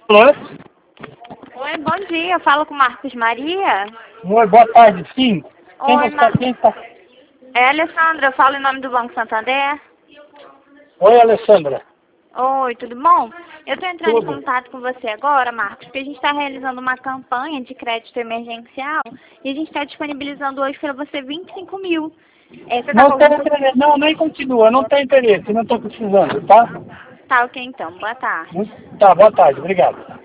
Alô? Oi, bom dia. Eu falo com o Marcos Maria. Oi, boa tarde, sim. Oi, Quem tá? É a Alessandra. Eu falo em nome do Banco Santander. Oi, Alessandra. Oi, tudo bom? Eu estou entrando em Tudo. contato com você agora, Marcos, porque a gente está realizando uma campanha de crédito emergencial e a gente está disponibilizando hoje para você 25 mil. Você está com Não tem algum... interesse, não, nem continua, não tem interesse, não estou precisando, tá? Tá, ok então. Boa tarde. Tá, boa tarde, obrigado.